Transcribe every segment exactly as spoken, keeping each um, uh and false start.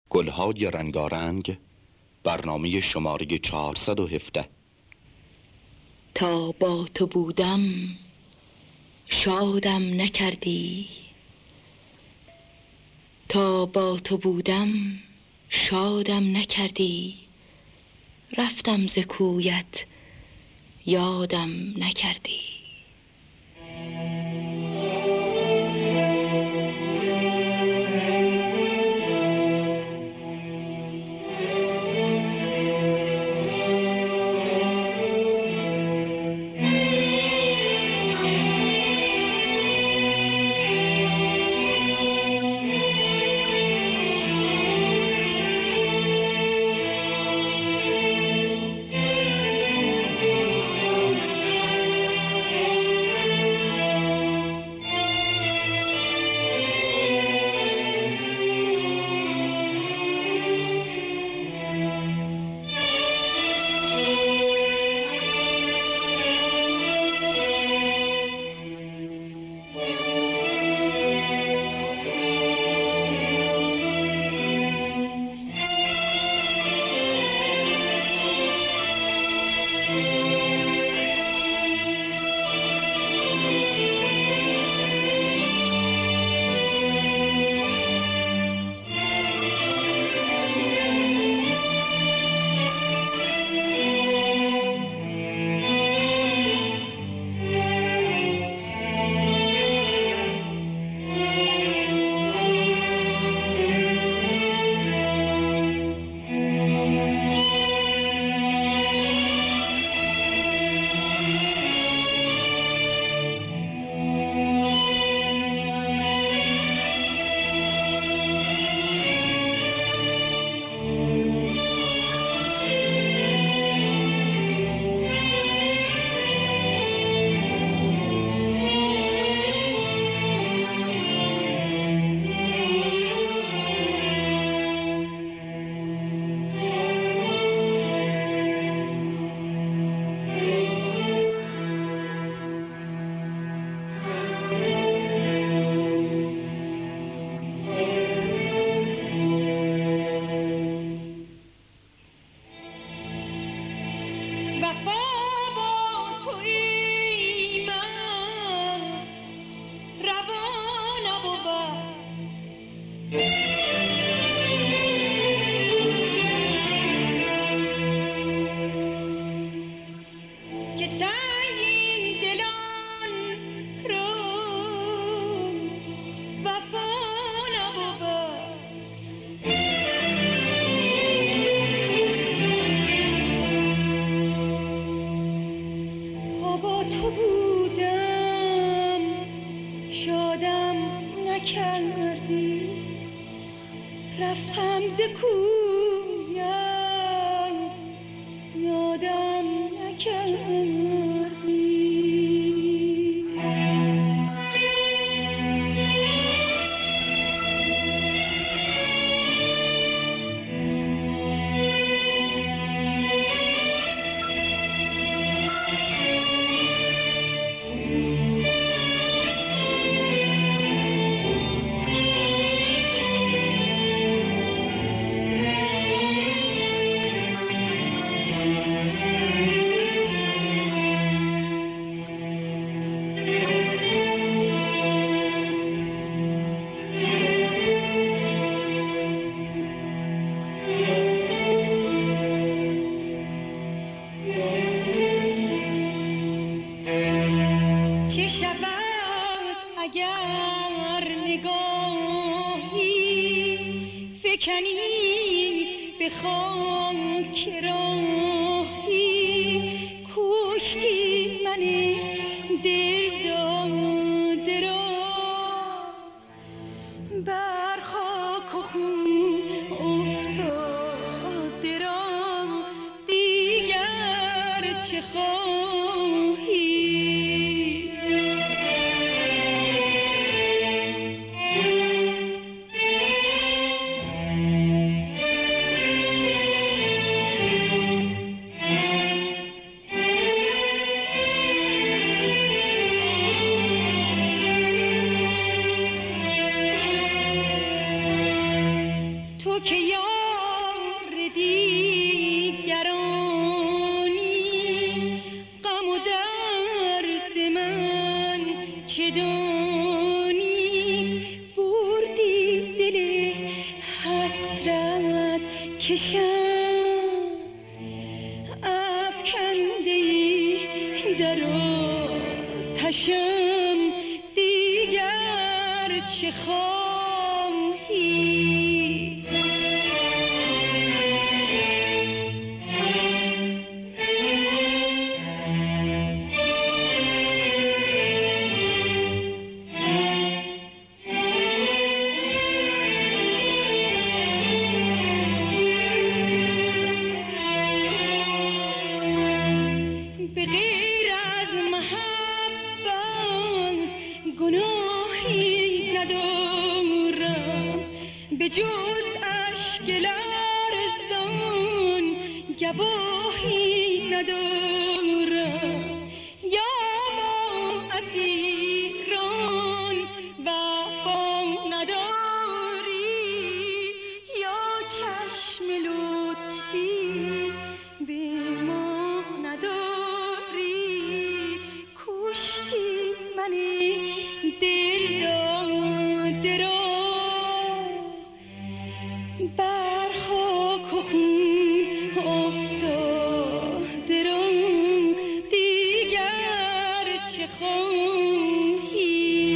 گلهای رنگارنگ، برنامه شماره چهارصد و هفده. تا با تو بودم شادم نکردی، تا با تو بودم شادم نکردی، رفتم ز کویت یادم نکردی. رفتم ز کویم یادم نکردی. تو که یار دیگرانی، غم و درد من چه دانی؟ بردی دل حسرت کشم، افکنده ای در آتشم، دیگر چه خواهی؟ به غیر از محبت گناهی ندارم، به جز اشک لرزان گواهی ندارم. یا با اسیران وفا نداری، یا چشم لطفی به ما نداری. کشتی من دل داده را، بر خاک و خون افتاده را، دیگر چه خواهی؟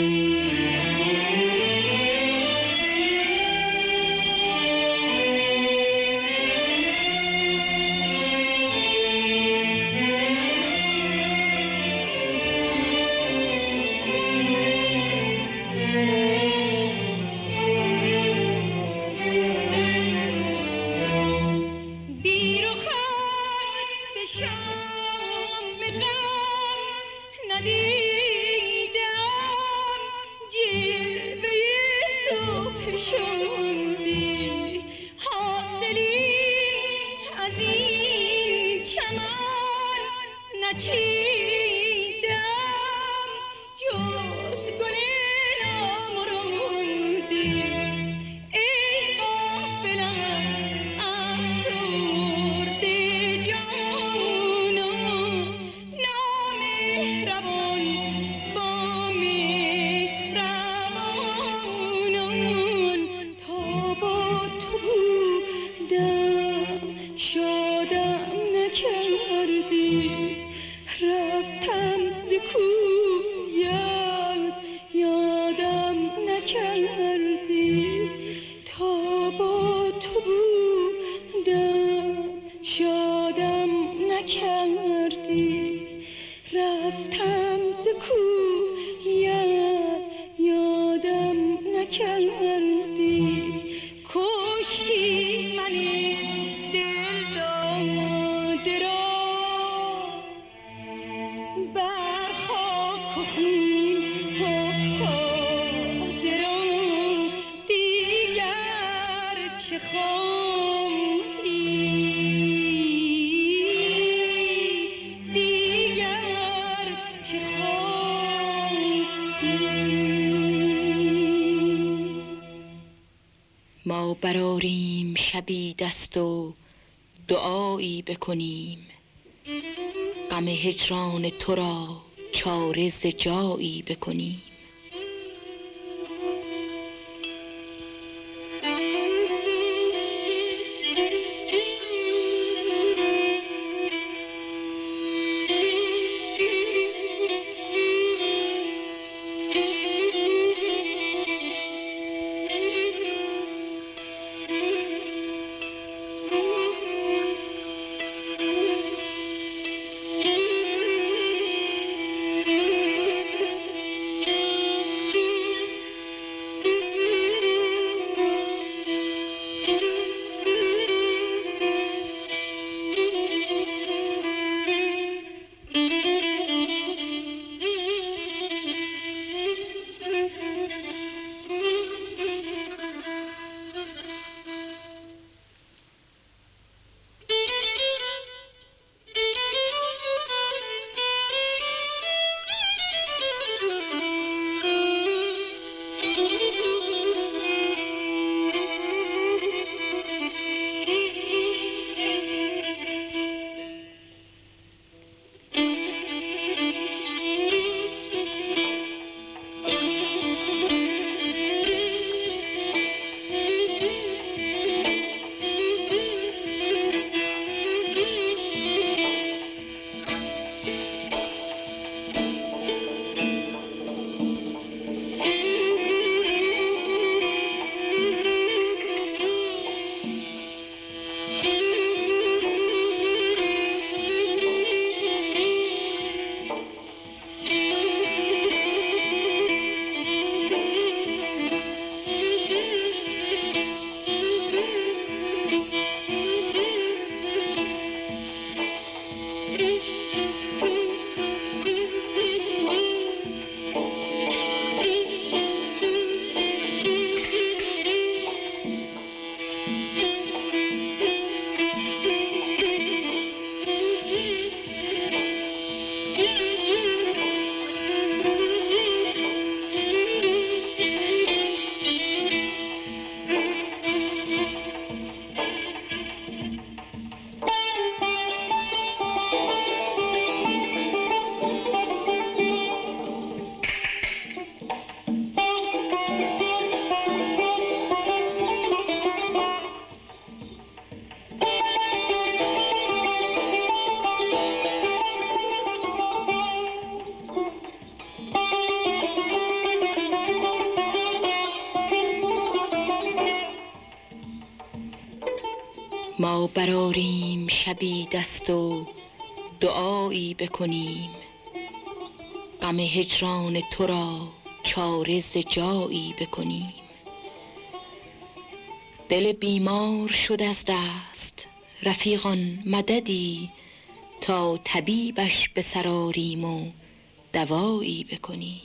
بی رخت به شام غم ندیدم، جلوه صبح شادی حاصلی از این چمن نچیدم، جز گل نامرادی. ای غافلان افسرده جانان، نامهربان با مهربانان. تا با تو بودم شادم نکردی، رفتم ز کویت یادم نکردی. تا با تو بودم شادم نکردی، رفتم ز کویت یادم نکردی. کشتی من دل داده را، بر خاک و خون افتاده را، دیگر چه خواهی؟ دیگر چه خواهی؟ ما براریم شبی دست و دعایی بکنیم، غم هجران تو را چاره ز جایی بکنیم. ما براریم شبی دست و دعایی بکنیم، غم هجران تو را چاره ز جایی بکنیم. دل بیمار شد از دست رفیقان مددی، تا طبیبش به سر آریم و دوایی بکنیم.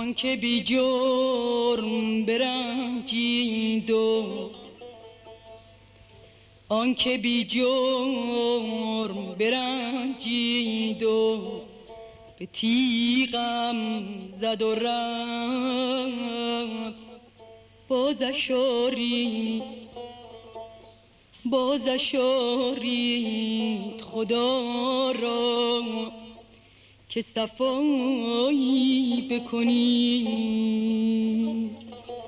آن که بی جرم برنجید و آن که بی جرم برنجید و به تیغم زد و رفت بازش آرید بازش آرید خدا را که صفایی بکنید.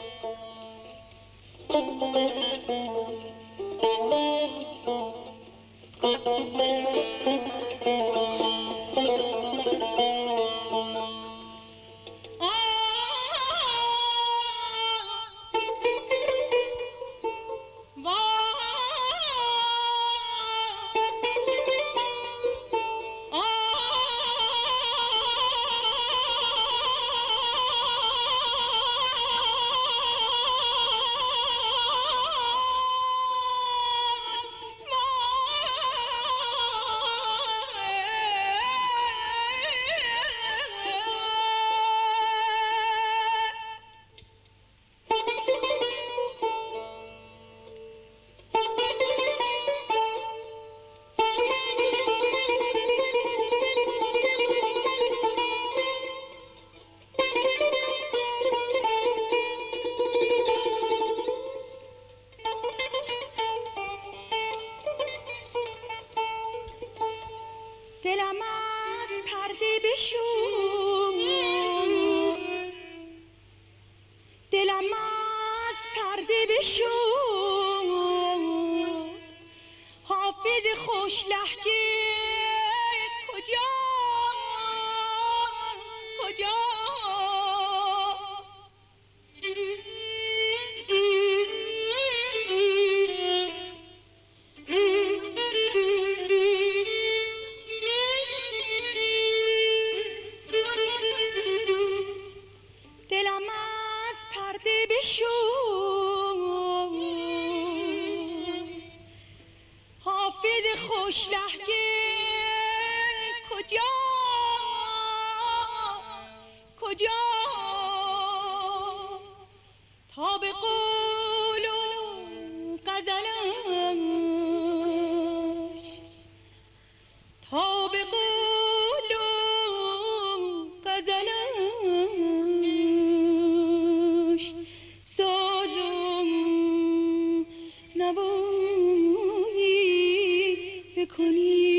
دلم از پرده بشد دلم از پرده بشد حافظ خوش لهجه کجا کجا خوش لهجه کجا کجا تا به قول و غزلش تا به قول و غزلش سازم نوایی بکنی.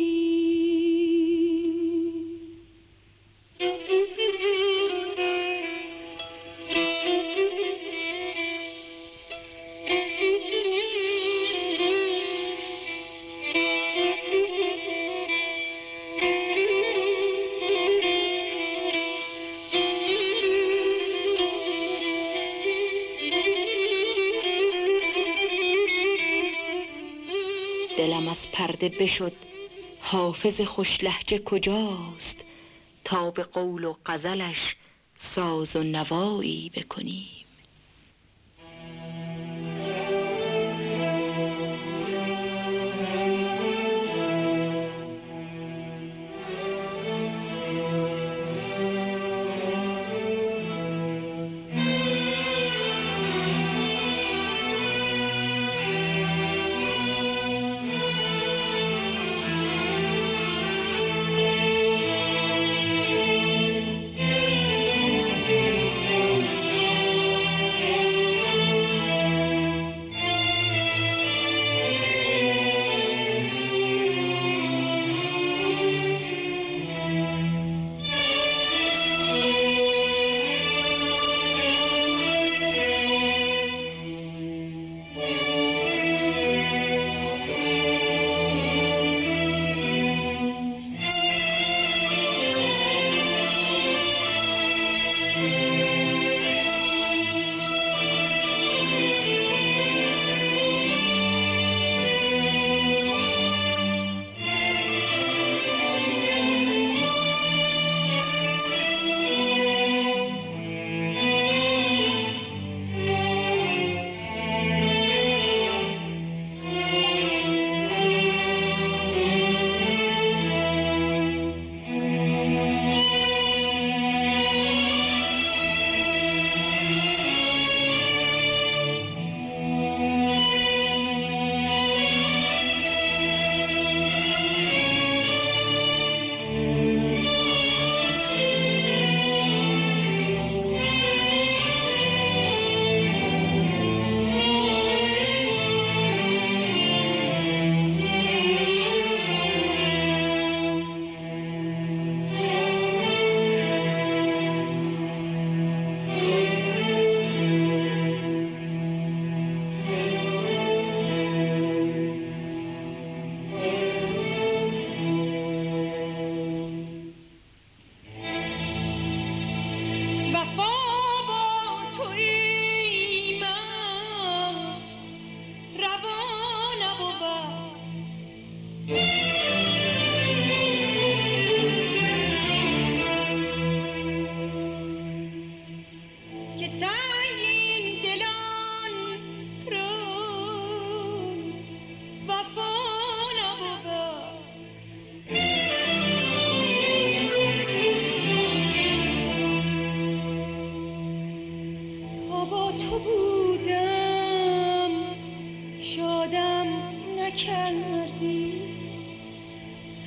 دلم از پرده بشد حافظ خوش لهجه کجاست تا به قول و غزلش ساز و نوایی بکنیم.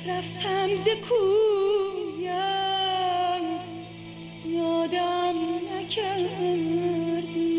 رفتم ز کویم یادم نکردی.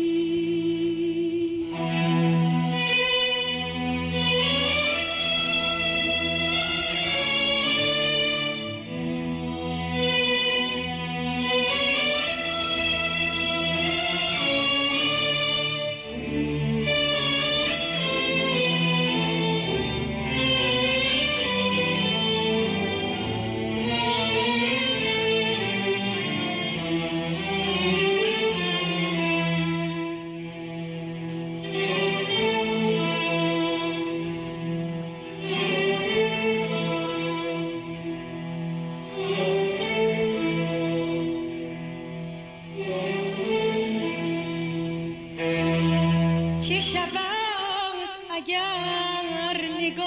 چه شود اگر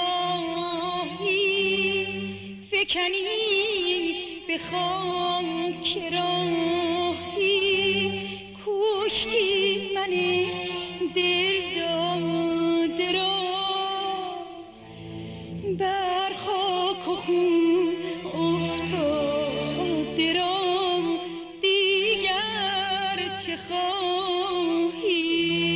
نگاهی فکنی به خاک راهی، کشتی من دل داده را بر خاک و خون افتاده را، دیگر چه خواهی؟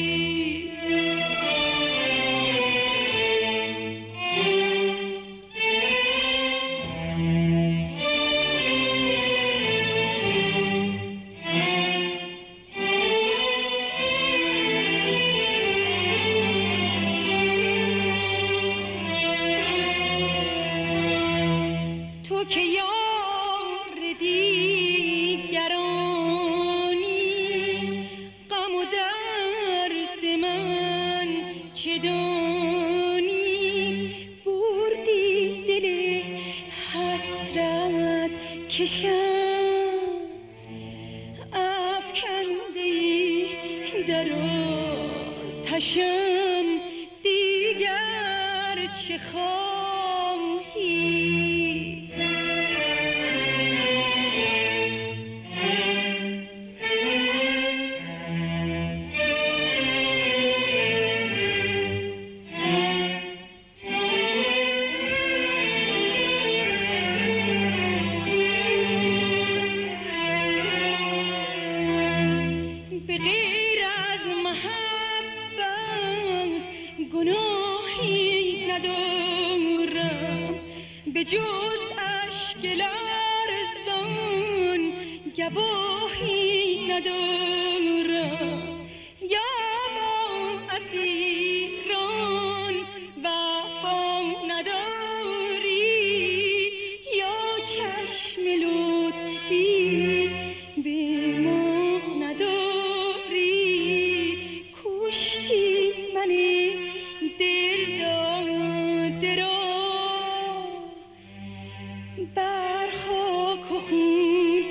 تو که یار دیگرانی، غم و درد من چه دانی؟ بردی دل حسرت کشم، افکندی در آتشم، دیگر چه خواهی؟ به غیر از محبت گناهی ندارم، به جز اشک لرزان گواهی ندارم. یا با اسیران وفا نداری، یا چشم لطفی به ما نداری. کشتی من دل داده را بر خاک و خون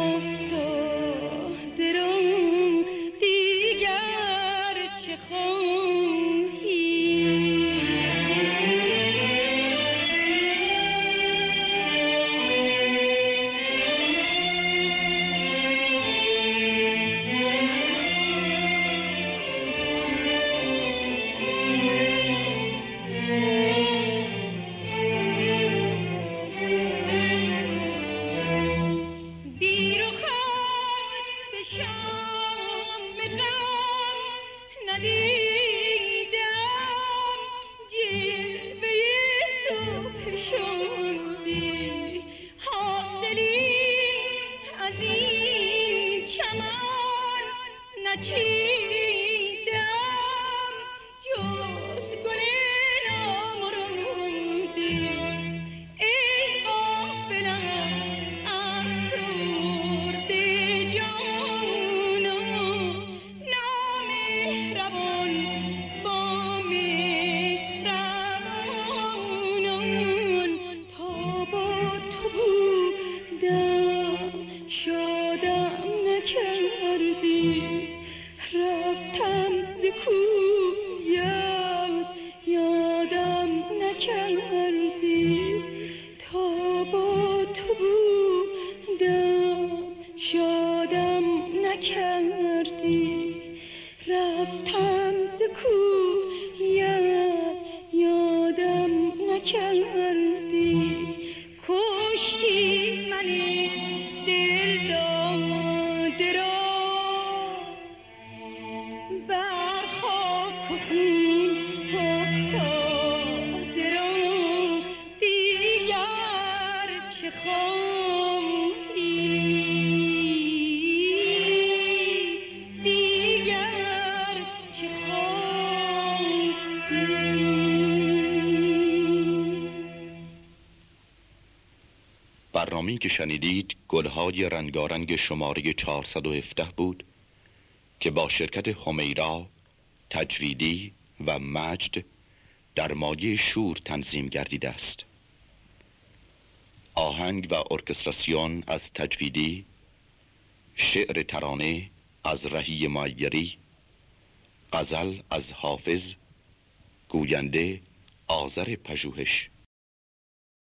افتاده را، دیگر چه خواهی؟ چه خواهی دیگر چه خواهی. برنامه‌ای که شنیدید گلهای رنگارنگ شماره چهارصد و هفده بود که با شرکت همیرا، تجویدی و مجد در مایه شور تنظیم گردیده است. آهنگ و ارکستراسیون از تجویدی، شعر ترانه از رهی معیری، غزل از حافظ، گوینده آذر پژوهش.